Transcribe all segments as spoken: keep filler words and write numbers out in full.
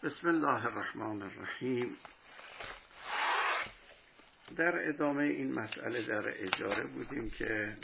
بسم الله الرحمن الرحیم. در ادامه این مسئله در اجاره بودیم که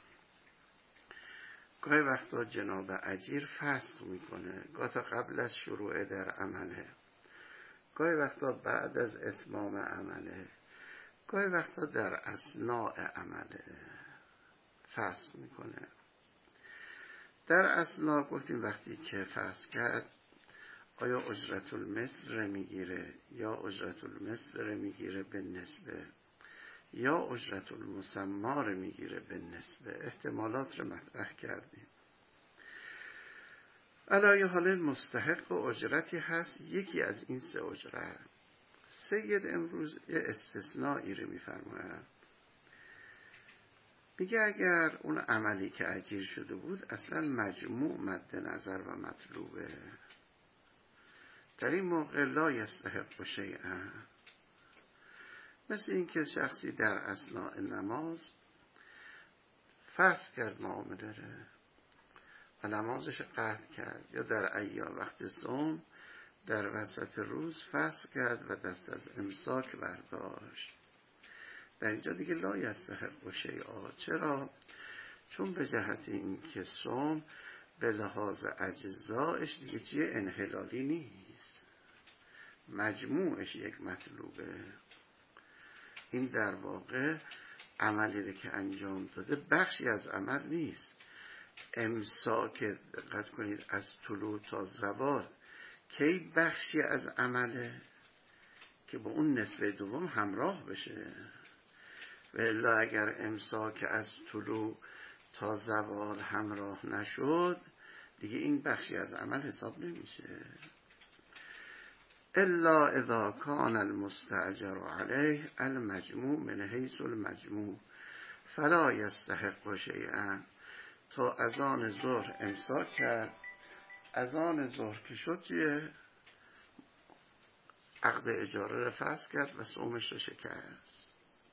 گاهی وقتا جناب اجیر فسخ میکنه، گاهی تا قبل از شروع در عمله، گاهی وقتا بعد از اتمام عمله، گاهی وقتا در اثناء عمله فسخ میکنه. در اثناء گفتیم وقتی که فسخ کرد آیا اجرت المثل میگیره یا اجرت المثل میگیره به نسبه یا اجرت المسمار میگیره به نسبه. احتمالات رو مطرح کردیم. علای حال مستحق و اجرتی هست، یکی از این سه اجرت. سید امروز یه استثنایی رو میفرماید، میگه اگر اون عملی که اجیر شده بود اصلا مجموع مد نظر و مطلوبه، در این موقع لا یستحق شیئا. مثل این که شخصی در اثناء نماز فسخ کرد معامله رو و نمازش قطع کرد، یا در ایام وقت صوم در وسط روز فسخ کرد و دست از امساک برداشت. در اینجا دیگه لا یستحق شیئا. چرا؟ چون به جهت این که صوم به لحاظ اجزایش دیگه چیه؟ انحلالی نیست، مجموعش یک مطلوبه. این در واقع عملی که انجام داده بخشی از عمل نیست. امساک، دقت کنید، از طلوع تا زوال کی بخشی از عمله که با اون نصف دوم همراه بشه. و الا اگر امساک از طلوع تا زوال همراه نشد دیگه این بخشی از عمل حساب نمیشه. الا اذا کان المستأجر علیه المجموع من حیث المجموع فلا یستحق شیئا. تا اذان ظهر امساک کرد، اذان ظهر که شد چیه؟ عقد اجاره رو فسخ کرد و صومش رو شکست.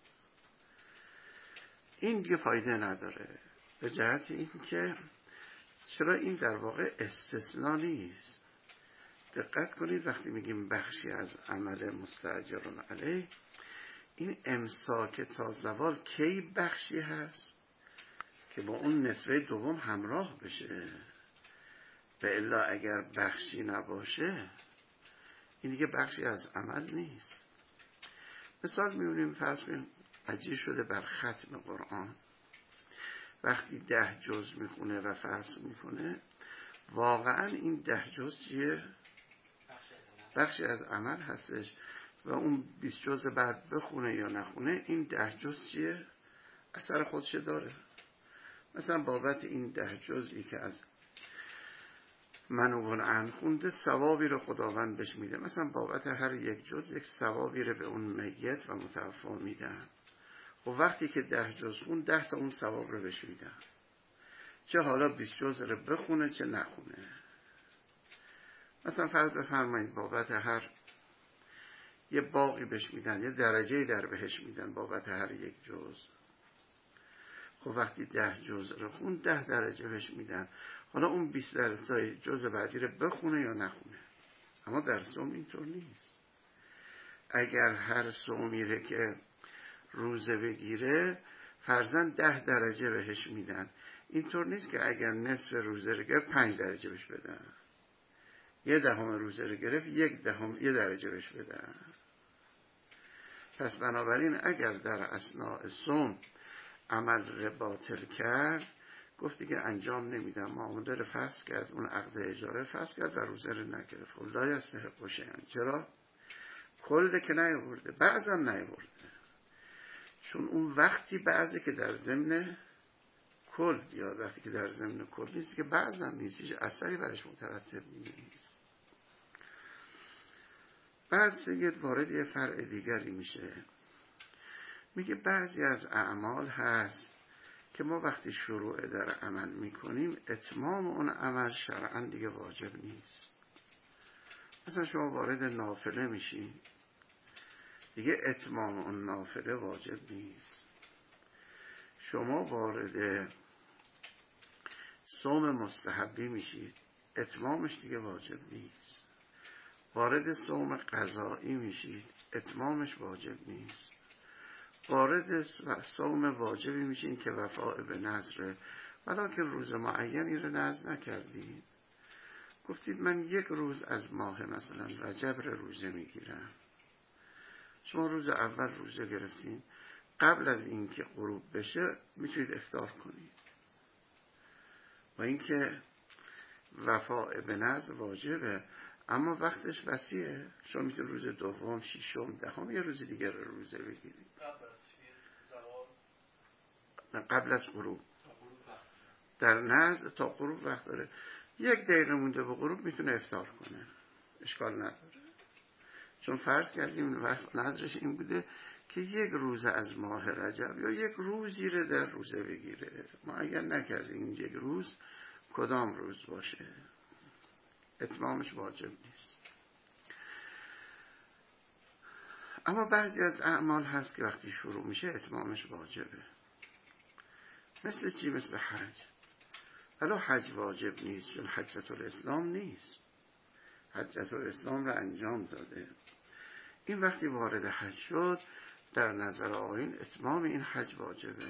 این دیگه فایده نداره، به جهت این که چرا این در واقع استثناء نیست. دقت کنید وقتی میگیم بخشی از عمل مستأجر علیه، این امساک تا زوال کی بخشی هست که با اون نصفه دوم همراه بشه. و الا اگر بخشی نباشه این دیگه بخشی از عمل نیست. مثال میبینیم، فرض کنیم اجیر شده بر ختم قرآن، وقتی ده جز میخونه و فصل میکنه، واقعا این ده جز چیه؟ بخشی از عمل هستش. و اون بیست جز بعد بخونه یا نخونه این ده جز چیه؟ اثر خودش داره. مثلا بابت این ده جزئی که از منوبون عن خونده ثوابی رو خداوند بهش میده. مثلا بابت هر یک جز یک ثوابی رو به اون میت و متوفی میدن. و وقتی که ده جز خون ده تا اون ثواب رو بهش میدن، چه حالا بیست جز رو بخونه چه نخونه. مثلا فرض بفرمایید بابت هر یه باقی بهش میدن، یه درجه در بهش میدن بابت هر یک جز. خب وقتی ده جز رو خون ده درجه بهش میدن، حالا اون بیست درجه جز بعدی رو بخونه یا نخونه. اما در صوم اینطور نیست. اگر هر صومی که روزه بگیره فرضاً ده درجه بهش میدن، اینطور نیست که اگر نصف روزه رو گرفت پنج درجه بهش بدن، یه دهم روزه رو گرفت یک دهم یه درجه بهش بدن. پس بنابراین اگر در اثناء صوم عمل رو باطل کرد، گفتی که انجام نمیدم، معامله رو فسخ کرد، اون عقد اجاره فسخ کرد و روزه رو نگرفت، لا یستحق شیئا. چرا؟ کل که نیاورده، بعضا نیاورده. چون اون وقتی بعضی که در ضمن کل، یا وقتی که در ضمن کل نیست که بعضا نیست، هیچ اثری برش مترتب نیست. بعد سید وارد یه فرع دیگری میشه، میگه بعضی از اعمال هست که ما وقتی شروع در عمل میکنیم اتمام اون عمل شرعاً دیگه واجب نیست. مثلا شما وارد نافله میشین، دیگه اتمام اون نافله واجب نیست. شما وارد صوم مستحبی میشید، اتمامش دیگه واجب نیست. وارد صوم قضایی میشید، اتمامش واجب نیست. وارد صوم واجبی میشین که وفاء به نذره، ولی که روز معینی رو نذر نکردید. گفتید من یک روز از ماه مثلا رجب رو روزه میگیرم. شما روز اول روزه گرفتین، قبل از اینکه غروب بشه میتونید افطار کنید. و اینکه وفاء به نذر واجبه، اما وقتش وسیعه. شما میتونید روز دوم، ششم، دهم یه روز دیگه رو روزه بگیرید. قبل از غروب در نذر تا غروب وقت داره. یک دقیقه مونده به غروب میتونه افطار کنه، اشکال نداره. چون فرض کردیم وقت نذرش این بوده که یک روز از ماه رجب یا یک روزی رو در روزه بگیره. ما اگر نکردیم یک روز کدام روز باشه، اتمامش واجب نیست. اما بعضی از اعمال هست که وقتی شروع میشه اتمامش واجبه. مثل چی؟ مثل حج. ولی حج واجب نیست، چون حجت الاسلام نیست. حجت الاسلام رو انجام داده. این وقتی وارد حج شد، در نظر آیین اتمام این حج واجبه.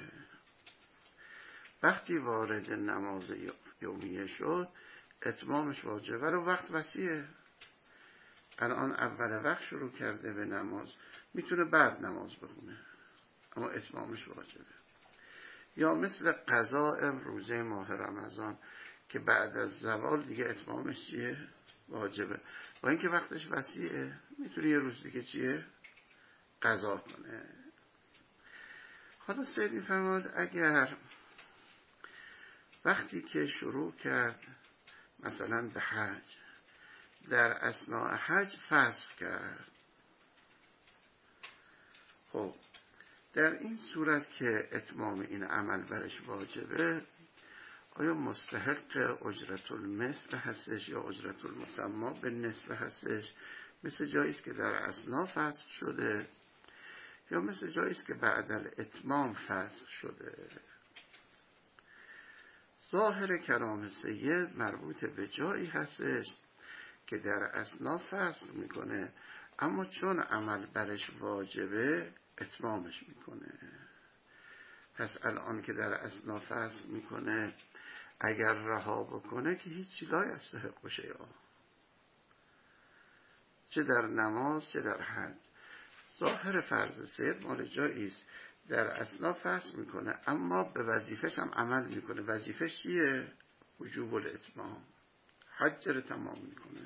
وقتی وارد نماز یومیه شد، اتمامش واجبه. ولی وقت وسیعه. الان اول وقت شروع کرده به نماز، میتونه بعد نماز بخونه، اما اتمامش واجبه. یا مثل قضاء روزه ماه رمضان که بعد از زوال دیگه اتمامش چیه؟ واجبه. با اینکه وقتش وسیعه، میتونه یه روز دیگه چیه؟ قضا کنه. حالا سید میفرماد اگر وقتی که شروع کرد مثلا به حج، در اثناء حج فسخ کرد، خب در این صورت که اتمام این عمل برش واجبه، آیا مستحق اجرت المثل هستش یا اجرت المسمى به نصف هستش؟ مثل جاییست که در اثناء فسخ شده یا مثل جاییست که بعد الاتمام فسخ شده؟ ظاهر کلام سید مربوط به جایی هستش که در اثناء فسخ میکنه، اما چون عمل برش واجبه اتمامش میکنه. پس الان که در اثناء فسخ میکنه، اگر رها بکنه که هیچی لا یستحق شیئا، چه در نماز چه در حج. ظاهر فرض سید مال جاییست در اثناء فسخ میکنه، اما به وظیفش هم عمل میکنه. وظیفش چیه؟ وجوب الاتمام. حج رو تمام میکنه.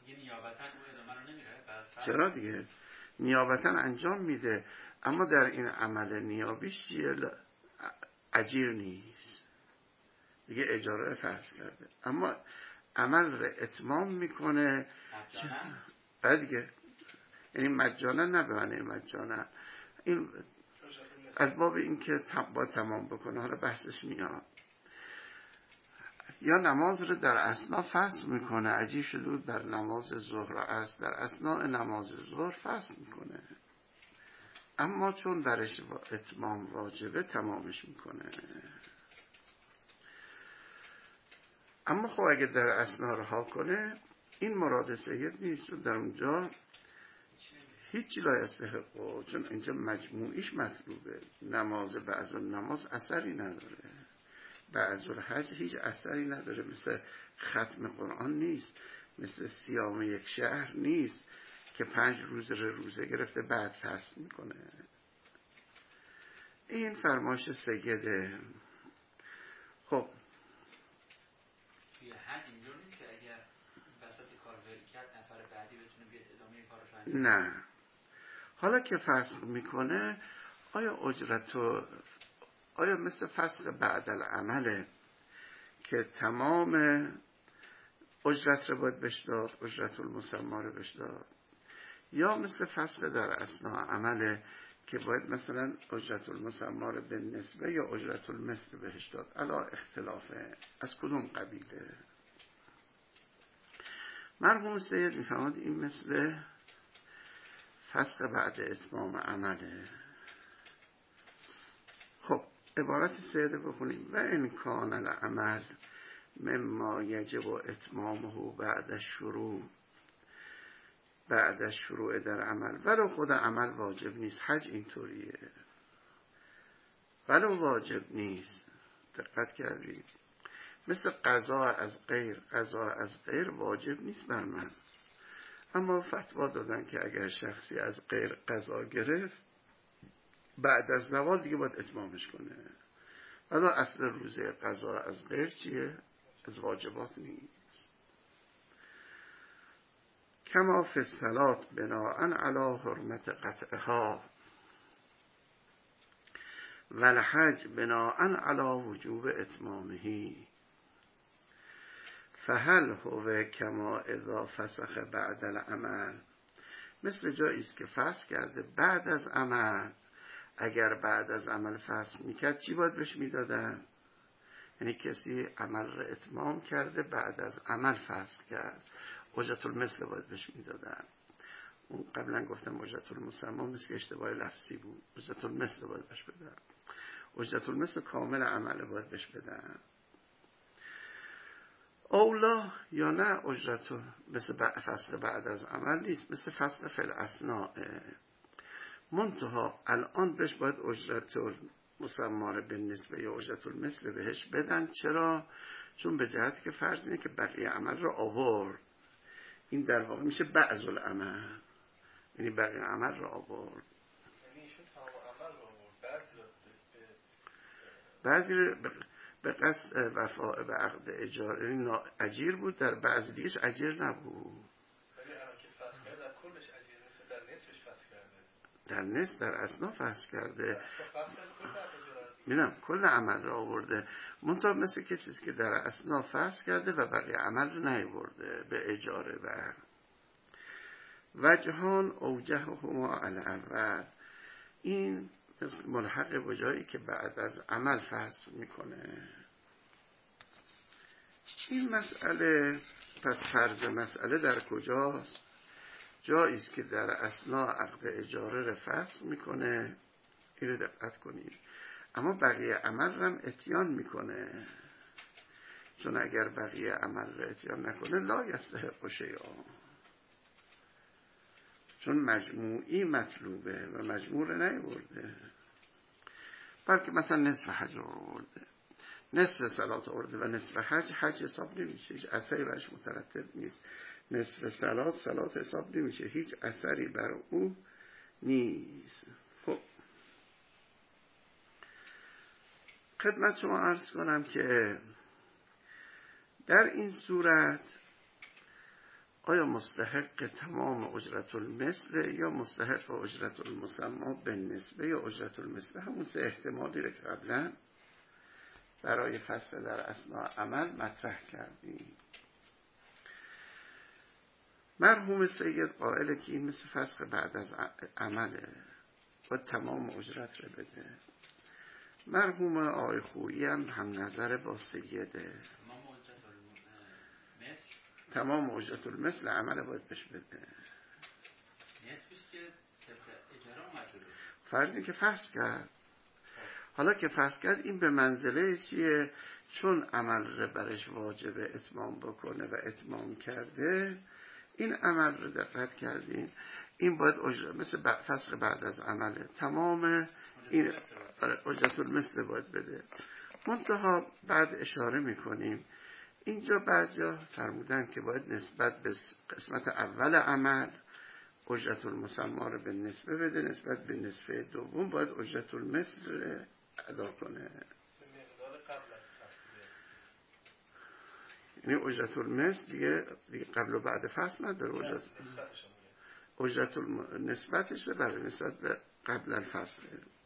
چرا دیگه؟ نیابتا انجام میده، اما در این عمل نیابیش چیه؟ اجیر نیست دیگه، اجاره فسخ کرده، اما عمل رو اتمام میکنه. بعد دیگه یعنی مجانا، نه به معنی مجانا، این از باب این که با تمام بکنه. حالا بحثش میاد. یا نماز رو در اثناء فسخ میکنه، عجیب شده در نماز ظهر است، در اثناء نماز ظهر فسخ میکنه، اما چون درش اتمام واجبه تمامش میکنه. اما خب اگه در اثناء رها کنه، این مراد سید نیست، چون در اونجا هیچی لا یستحق، چون اینجا مجموعیش مطلوبه. نماز بعض النماز اثری نداره، بعض الحج هیچ اثری نداره، مثل ختم قرآن نیست، مثل صیام یک شهر نیست که پنج روز رو روزه گرفته بعد فسخ میکنه. این فرمایش سیده. خب توی حج اینجور نیست که اگر وسط کار ول کرد نفر بعدی بتونه بیاد ادامه کارش انجام؟ نه. حالا که فسخ میکنه، آیا اجرت و آیا مثل فسخ بعد العمله که تمام اجرت رو باید بهش داد، اجرت المسمى رو بهش داد، یا مثل فسخ در اثناء عمله که باید مثلا اجرت المسمى رو به نسبه یا اجرت المثل بهش داد؟ علا اختلافه از کدوم قبیله. مرحوم سید میفهمد این مثل فسخ بعد اتمام عمله. خب عبارت سیده بخونیم: و ان کان العمل مما یجب اتمامه بعد الشروع بعدش شروع در عمل. ولو خود عمل واجب نیست. حج اینطوریه، ولو واجب نیست. دقت کردید؟ مثل قضا از غیر، قضا از غیر واجب نیست بر من، اما فتوا دادن که اگر شخصی از غیر قضا گرفت بعد از زوال دیگه باید اتمامش کنه. ولی اصل روزه قضا از غیر چیه؟ از واجبات نیست. کما فی الصلاة بناء علی حرمت قطعها و الحج بناء علی وجوب اتمامه، فهل هو کما اذا فسخ بعد العمل. مثل جایی است که فسخ کرده بعد از عمل. اگر بعد از عمل فسخ میکرد چی باید بهش میدادن؟ یعنی کسی عمل را اتمام کرده بعد از عمل فسخ کرد، اجرت المثل باید بهش میدادن. اون قبلا گفتم اجرت المسمى مثل اشتباه لفظی بود، اجرت المثل باید بهش بدن. اجرت المثل کامل عمل باید بهش بدن. اولا یا نه اجرت مثل فصل بعد از عمل نیست، مثل فصل فی الاثناء. منتها الان بهش باید اجرت مسمار به نسبه یا اجرت المثل بهش بدن. چرا؟ چون به جهت که فرض اینه که بقیه عمل رو آورد. این در واقع میشه بعض العمل، یعنی بقیه عمل رو آورد. یعنی ایشون تمام عمل رو آورد، بعضی به قصد وفاء به عقد اجاره، یعنی اجیر بود، در بعضی دیگهش اجیر نبود. ولی الان که فسخ کرده در کلش اجیر نیست، در نصفش فسخ کرده. در نصف، در اثنا فسخ کرده. میدونم کل عمل را آورده. منطقه مثل کسیست که در اثنا فسخ کرده و بقیه عمل رو نیاورده به اجاره. بر وجهان اوجه هما الاول، این ملحق به جایی که بعد از عمل فسخ میکنه. این مسئله پس فرض مسئله در کجاست؟ جاییست که در اثنا عقد اجاره رو فسخ میکنه. اینو دقت کنید. اما بقیه عمل رو هم اتیان میکنه، چون اگر بقیه عمل رو اتیان نکنه لا یستحق شیئا، چون مجموعی مطلوبه و مجموع رو نیورده، بلکه مثلا نصف حج رو آورده، نصف صلات آورده و نصف حج. حج حساب نمیشه، هیچ اثری برش مترتب نیست. نصف صلات صلات حساب نمیشه، هیچ اثری بر او نیست. خب خدمت شما عرض کنم که در این صورت آیا مستحق تمام اجرت المثل یا مستحق اجرت المسمى بالنسبه یا اجرت المثل؟ همون سه احتمالی رو که قبلا برای فصل در اثناء عمل مطرح کردیم. مرحوم سید قائل که این مثل فسخ بعد از عمله، باید تمام اجرت رو بده. مرحوم آقای خویی هم هم نظر با سیده، تمام اجرت المثل عمل باید بهش بده. فرض این که فسخ کرد. حالا که فسخ کرد این به منزله چیه؟ چون عمل رو برش واجبه اتمام بکنه و اتمام کرده، این عمل رو دقت کردین، این باید اجرت مثل فسخ بعد از عمله، تمام این اجرت المثل باید بده. منتها بعد اشاره میکنیم اینجا بعضیا فرمودن که باید نسبت به قسمت اول عمل اجرت المسمى رو به نسبه بده، نسبت به نسبه دوم باید اجرت المثل ادا کنه. یعنی اجرت المثل دیگه, دیگه قبل و بعد فصل نداره. اجرت اجرت نسبتش برای نسبت به قبل الفصل.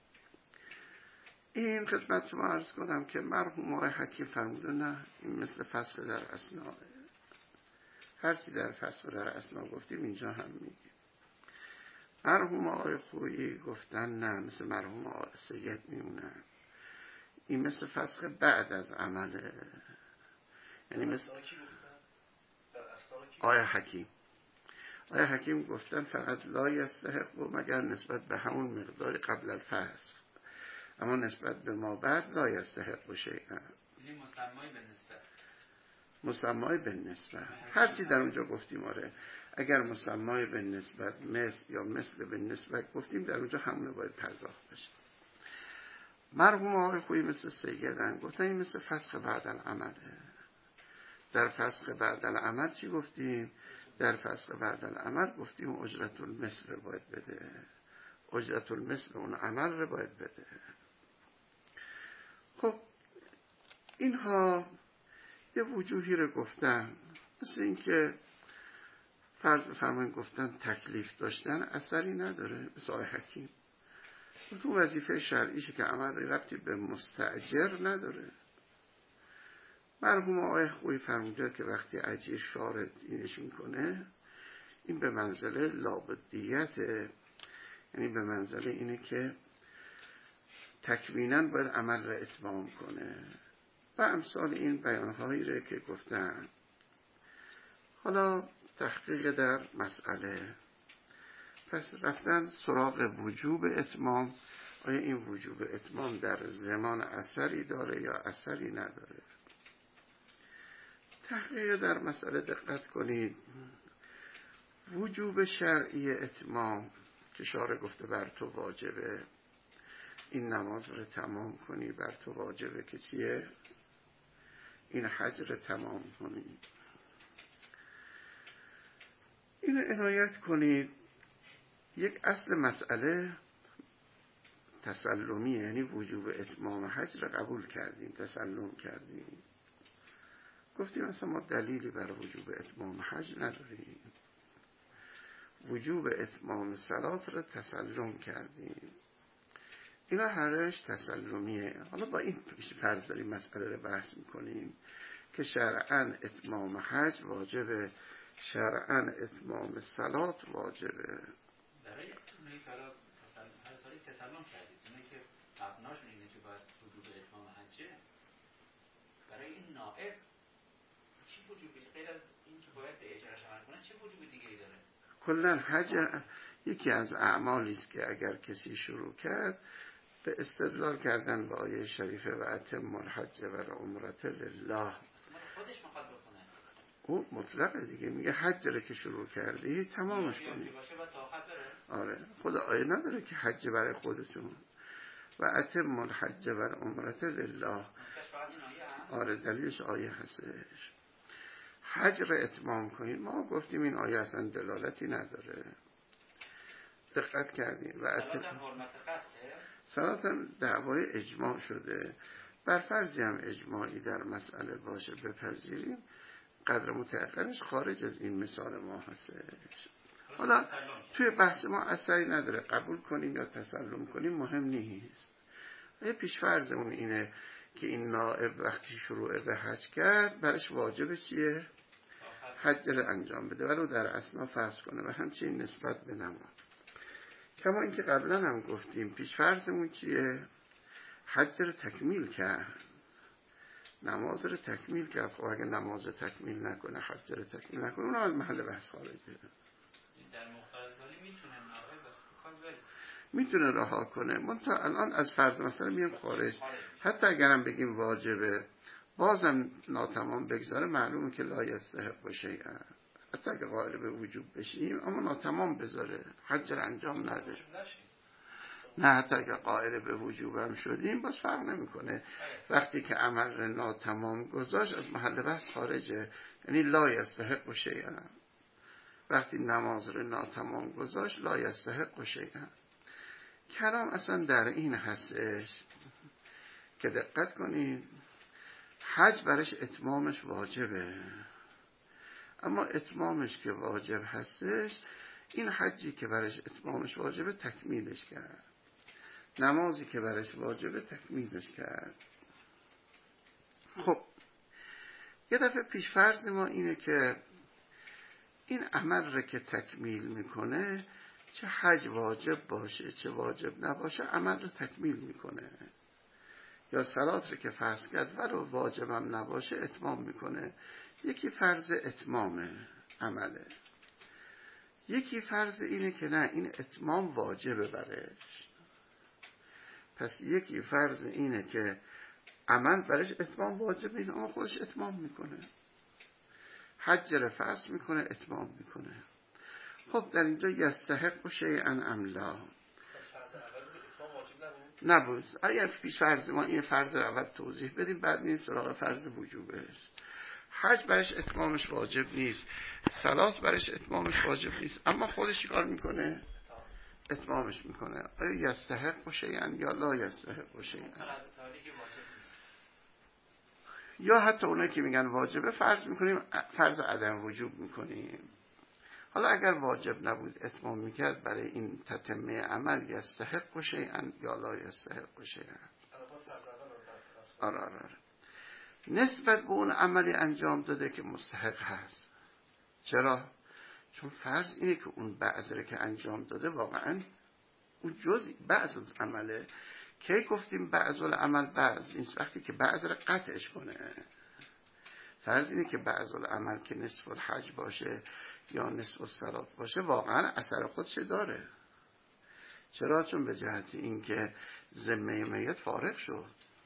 این خدمت شما عرض کنم که مرحوم آقای حکیم فرموده نه، این مثل فصل در اثنا، هر چی در فصل در اثنا گفتیم اینجا هم میگیم. مرحوم آقای خویی گفتن نه، مثل مرحوم آقای سید میمونن، این مثل فصل بعد از عمله. یعنی مثل آقای حکیم آقای حکیم گفتن فقط لا یستحق و مگر نسبت به همون مقدار قبل الفصل، اما نسبت به ما بعد لا یستحق شیئا. یعنی مسمای به نسبت، مسمای به نسبت هر چی در اونجا گفتیم. آره اگر مسمای به نسبت مثل یا مثل به نسبت گفتیم در اونجا همونه باید پرداخت بشه. مرحوم آقای خویی مثل سیدن گفتن این مثل فسخ بعد العمله. در فسخ بعد العمل چی گفتیم؟ در فسخ بعد العمل گفتیم اجرت المثل باید بده، اجرت المثل اون عمل رو باید بده. خب اینها یه وجوهی رو گفتن، مثل این که فرض بفرمایید گفتن تکلیف داشتن اثری نداره. مثل آقای حکیم تو وظیفه شرعیشه که عمل ربطی به مستاجر نداره. مرحوم آقای خویی فرموده که وقتی اجیر شارط اینش میکنه این به منزله لابدیته، یعنی به منزله اینه که تکویناً باید عمل را اتمام کنه و امثال این بیانهایی را که گفتن. حالا تحقیق در مسئله، پس رفتن سراغ وجوب اتمام. آیا این وجوب اتمام در زمان اثری داره یا اثری نداره؟ تحقیق در مسئله دقت کنید. وجوب شرعی اتمام که شارع گفته بر تو واجبه این نماز رو تمام کنی، بر تو واجبه که چیه؟ این حج رو تمام کنی. این عنایت کنید. یک اصل مسئله تسلمیه، یعنی وجوب اتمام حج رو قبول کردیم، تسلم کردیم. گفتیم اصلا ما دلیلی بر وجوب اتمام حج نداریم. وجوب اتمام صلات رو تسلم کردیم. اینا هرش تسلمیه. حالا با این فرض داریم مسئله رو بحث میکنیم که شرعاً اتمام حج واجبه، شرعاً اتمام صلات واجبه. برای اونایی که حالا تسلم کردید، اونایی که مبناشون اینه که باید وجوب اتمام حجه، برای این نائب چی وجوبی غیر از این که باید به اجراش عمل کنه چه وجوبی دیگه ای داره؟ کلاً حج یکی از اعمالی است که اگر کسی شروع کرد به استدلال کردن با آیه شریفه و اتم الحج و العمرة لله، خودش میخواد بکنه. او مطلقه دیگه، میگه حج رو که شروع کردی تمامش کنی. آره خدا آیه نداره که حج برای خودتون و اتم الحج و العمرة لله. آره دلیلش آیه هستش. حج رو اتمام کنید. ما گفتیم این آیه اصلا دلالتی نداره. دقت کردیم و اتم صلات هم دعوای اجماع شده. بر فرضی هم اجماعی در مسئله باشه بپذیریم، قدر متأخرش خارج از این مثال ما هستش. حالا توی بحث ما اثری نداره، قبول کنیم یا تسلم کنیم مهم نیست. یه پیش فرضمون اینه که این نائب وقتی شروع به حج کرد برش واجب چیه؟ حج رو انجام بده ولو در اثنا فرض کنه و همچنین نسبت به نماز. کما اینکه قبلا هم گفتیم پیش فرضمون چیه؟ حج رو تکمیل کرد، نماز رو تکمیل کرد. خب اگه نماز رو تکمیل نکنه، حج رو تکمیل نکنه، اون از محل بحث خارجه. در مختلف حالی میتونه نائب از کار بره، میتونه رها کنه. من تا الان از فرض مثلا میام خارج، حتی اگرم بگیم واجبه بازم ناتمام بگذاره، معلومه که لا یستحق باشه. حتی اگه قائل به وجوب بشیم اما ناتمام بذاره، حج رو انجام نده. نه حتی اگه قائل به وجوب هم شدیم باز فرق نمیکنه. وقتی که عمل رو ناتمام گذاشت از محل بحث خارجه، یعنی لا یستحق باشه. وقتی نماز رو ناتمام گذاشت لا یستحق باشه. کلام اصلا در این هستش که دقت کنید حج برش اتمامش واجبه، اما اتمامش که واجب هستش این حجی که برش اتمامش واجبه تکمیلش کرد، نمازی که برش واجبه تکمیلش کرد. خب یه دفعه پیش فرض ما اینه که این عمل رو که تکمیل میکنه، چه حج واجب باشه چه واجب نباشه عمل رو تکمیل میکنه، یا صلات رو که فرض کرد ولو واجبم نباشه اتمام میکنه. یکی فرض اتمامه عمله، یکی فرض اینه که نه این اتمام واجبه برش. پس یکی فرض اینه که عمل برش اتمام واجبه، اما خودش اتمام میکنه، حج رو فرض میکنه اتمام میکنه. خب در اینجا یستحق شیئا ام لا فرض اول اتمام واجب نبود؟ نبود. اگر پیش فرض ما این فرض اول توضیح بدیم بعد میریم سراغ فرض وجوبش. حج برش اتمامش واجب نیست، صلات برش اتمامش واجب نیست، اما خودش کار میکنه اتمامش میکنه. آیا یستحق شیئا یا لا یستحق شیئا؟ یا حتی اونایی که میگن واجبه فرض میکنیم فرض عدم وجوب میکنیم. حالا اگر واجب نبود اتمام میکرد برای این تتمه عمل یستحق شیئا یا لا یستحق شیئا؟ آره آره آره. نسبت به اون عملی انجام داده که مستحق هست. چرا؟ چون فرض اینه که اون بعضی که انجام داده واقعا اون جزئی بعض از عمله. کی گفتیم بعض العمل بعض نیست؟ وقتی که بعض رو قطعش کنه. فرض اینه که بعض العمل که نصف الحج باشه یا نصف الصلات باشه واقعا اثر خودش داره. چرا؟ چون به جهت اینکه ذمه میت فارغ شد.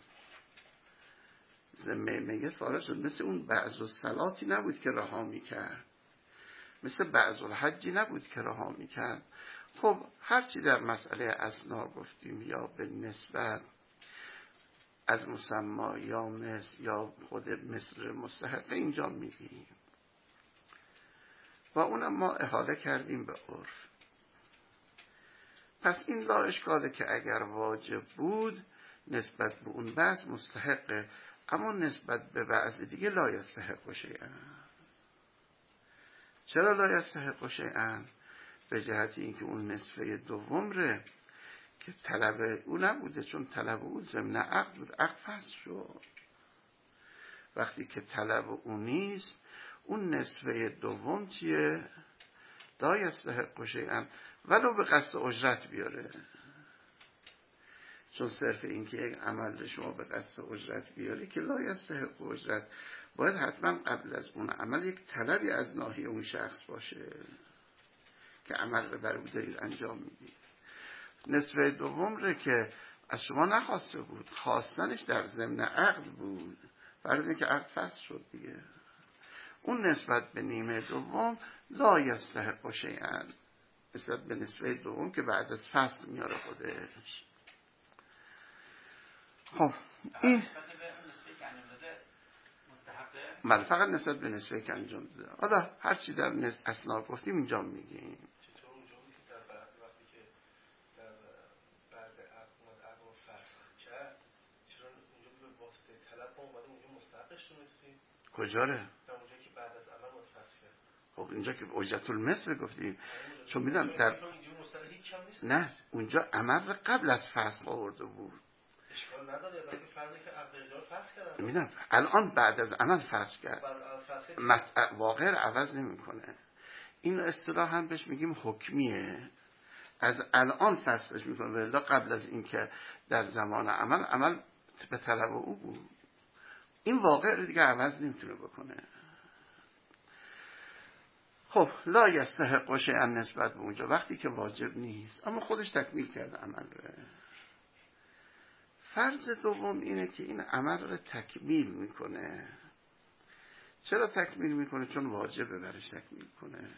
ذمه میت فارغ شد. مثل اون بعض الصلاتی نبود که رها میکرد، مثل بعض الحجی نبود که رها میکرد. خب هرچی در مسئله اسنا گفتیم یا به نسبت از مسما یا مثل یا خود مثل مستحق اینجا میگیم و اونم ما احاله کردیم به عرف. پس این لا اشکاله که اگر واجب بود نسبت به اون بعض مستحقه، اما نسبت به بعض دیگه لا یستحق شیئا. چرا لا یستحق شیئا؟ به جهت اینکه اون نصفه دوم ره که طلب او نبوده، چون طلب او ضمن عقد بود، عقد فسخ شد. وقتی که طلب او نیست اون نصفه دوم چیه؟ لا یستحق شیئا ولو به قصد اجرت بیاره. چون صرف این که یک عمل شما به قصد اجرت بیاری که لا یستحق اجرت، باید حتما قبل از اون عمل یک طلبی از ناحیه اون شخص باشه که عمل رو بر او دارید انجام میدید. نصف دوم رو که از شما نخواسته بود، خواستنش در ضمن عقد بود، فرض اینه که عقد فسخ شد دیگه. اون نسبت به نیمه دوم لا یستحق شیئا، نسبت به نصف دوم که بعد از فسخ میاره خودش. خب این بله فقط نسبت به نسبه که انجام داده. حالا هر چی در اسنا گفتیم اینجا میگیم. چطور اونجا بود که در بعد وقتی که در بعد عقد عقد فسخ کرد، چرا اونجا به واسطه طلب ما اومده اونجا مستحقش دونستیم؟ کجا ره؟ در اونجا که بعد از عمل بود فسخ کرد. خب اینجا که اجرت المثل گفتیم، چون میدونم در نه اونجا عمل قبل از فسخ آورده بود. اشکال نداره، ولی فرضی که عقد اجاره فسخ کرد. میدونم الان بعد از عمل فسخ کرد. واقع عوض نمیکنه. این اصطلاح هم بهش میگیم حکمیه. از الان فسخش میکنه، ولی قبل از اینکه در زمان عمل عمل به طلب او بود. این واقع دیگه عوض نمیتونه بکنه. خب لا یستحق شیئا نسبت به اونجا وقتی که واجب نیست اما خودش تکمیل کرده عمل رو. فرض دوم اینه که این عمل رو تکمیل میکنه. چرا تکمیل میکنه؟ چون واجبه برش تکمیل کنه.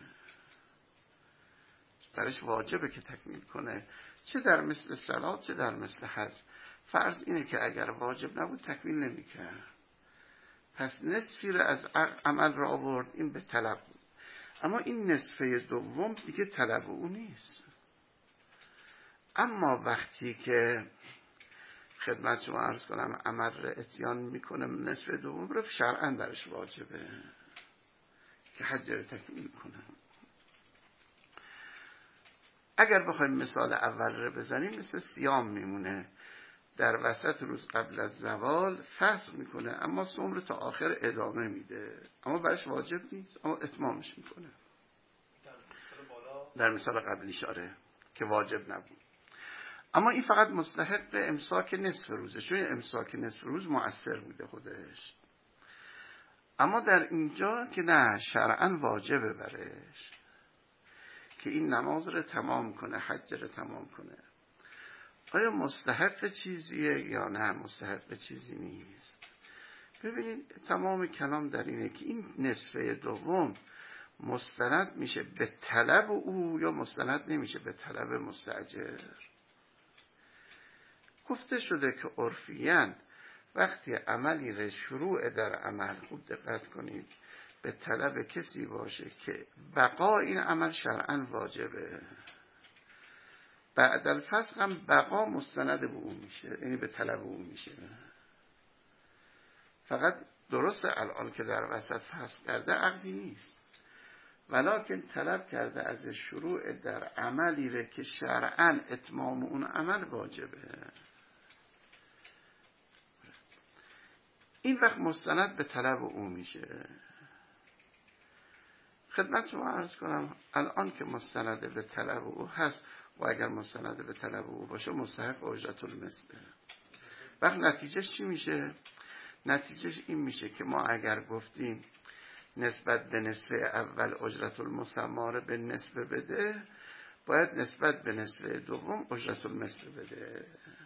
برش واجبه که تکمیل کنه، چه در مثل صلات چه در مثل حج. فرض اینه که اگر واجب نبود تکمیل نمیکرد. پس نصفی رو از عمل را آورد، این به طلب بود. اما این نصفه دوم دیگه طلب او نیست. اما وقتی که خدمت شما عرض کنم عمل را اتیان میکنه نصف دوم رو شرعاً برش واجبه که حج را تکمیل کنه. اگر بخوایم مثال اول رو بزنیم مثل صیام میمونه، در وسط روز قبل از زوال فسخ میکنه اما صوم رو تا آخر ادامه میده، اما برش واجب نیست اما اتمامش میکنه. در مثال قبلی شاره که واجب نبود، اما این فقط مستحق امساک نصف روزه، چون امساک نصف روز مؤثر بوده خودش. اما در اینجا که نه، شرعاً واجبه برش که این نماز رو تمام کنه، حج رو تمام کنه. آیا مستحق چیزیه یا نه مستحق چیزی نیست؟ ببینید تمام کلام در اینه که این نصفه دوم مستند میشه به طلب او یا مستند نمیشه به طلب مستأجر. گفته شده که عرفیاً وقتی عملی را شروع در عمل، خوب دقت کنید، به طلب کسی باشه که بقا این عمل شرعاً واجبه، بعد الفسق هم بقا مستند به اون میشه، یعنی به طلب اون میشه. فقط درسته الان که در وسط فسق کرده عقدی نیست، ولکن طلب کرده از شروع در عملی را که شرعاً اتمام اون عمل واجبه. این وقت مستند به طلب او میشه. خدمت شما عرض کنم الان که مستند به طلب او هست و اگر مستند به طلب او باشه مستحق اجرت المثل. وقت نتیجهش چی میشه؟ نتیجهش این میشه که ما اگر گفتیم نسبت به نصف اول اجرت المسمار به نصف بده، باید نسبت به نصف دوم اجرت المثل بده،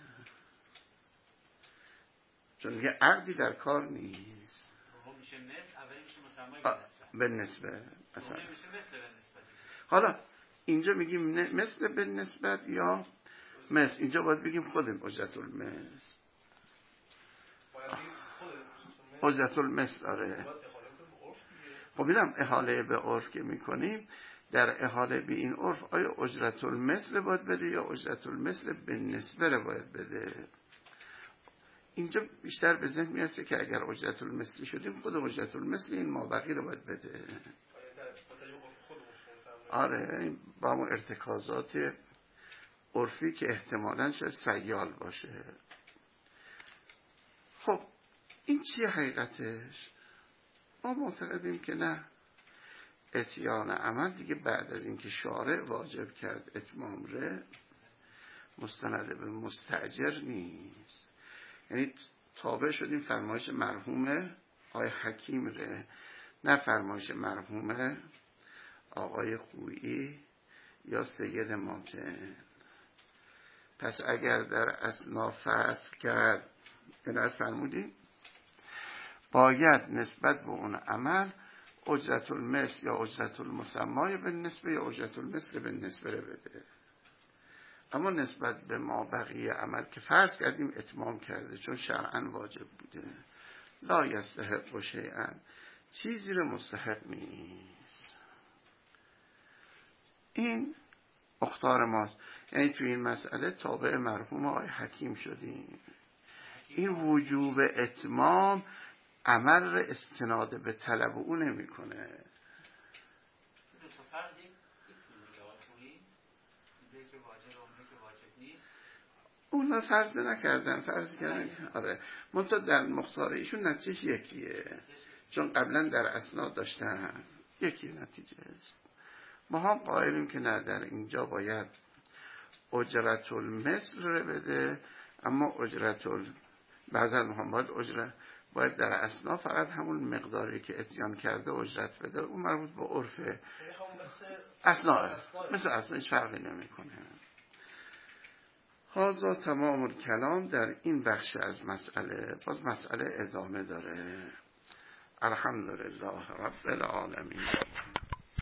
چون یه عقدی در کار نیست. میشه مثل، اولی میشه مسمای به نسبت مثلا. میشه مثل به نسبت. حالا اینجا میگیم مثل به نسبت یا مثل، اینجا باید بگیم خودم اجرت المثل. اجرت المثل آره. خب اینم احاله به عرف که میکنیم، در احاله به این عرف آیا اجرت المثل باید بده یا اجرت المثل به نسبه رو باید بده؟ اینجا بیشتر به ذهن میرسه که اگر اجرت المثل شدیم خود اجرت المثل این مابقی رو باید بده. آره با همون ارتکازات عرفی که احتمالاً شاید سیال باشه. خب این چیه حقیقتش؟ ما معتقدیم که نه، اتیان عمل دیگه بعد از اینکه شارع واجب کرد اتمام ره مستند به مستأجر نیست. یعنی تابع شدیم فرمایش مرحوم آقای حکیم ره، نه فرمایش مرحوم آقای خویی یا سید ماتن. پس اگر در اثنا فصل کرد این فرمودیم باید نسبت به اون عمل اجرت المثل یا اجرت المسمای به نسبه یا اجرت المثل به نسبه رو بده. اما نسبت به ما بقیه عمل که فرض کردیم اتمام کرده چون شرعاً واجب بوده، لا یستحق شیئا، چیزی رو مستحق نیست. این اختار ماست، یعنی توی این مسئله تابع مرحوم آقای حکیم شدیم. این وجوب اتمام عمل را استناد به طلب او نمی کنه. اونا فرض نکردن، فرض کردن آره. منتها در مختار ایشون نتیجه یکیه، چون قبلا در اسناد داشتن یکی نتیجه است. ما هم قائلیم که نه، در اینجا باید اجرت المثل رو بده، اما اجرت ال بعضا هم باید اجرت باید در اسنا فقط همون مقداری که اتیان کرده اجرت بده، اون مربوط به عرفه اسنا است، مثل اسنا هیچ فرقی نمی کنه. هذا تمام الکلام در این بخش از مسئله. باز مسئله ادامه داره. الحمدلله رب العالمین.